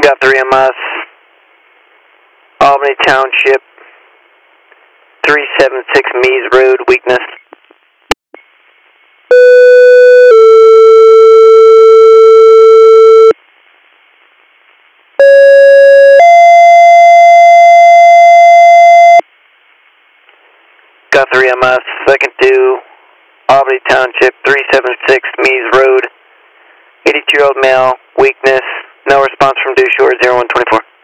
Got 3MS, Albany Township, 376 Mees Road, weakness. Got 3MS, second to Albany Township, 376 Mees Road, 82-year-old male, weakness, no response from due shore, 0124.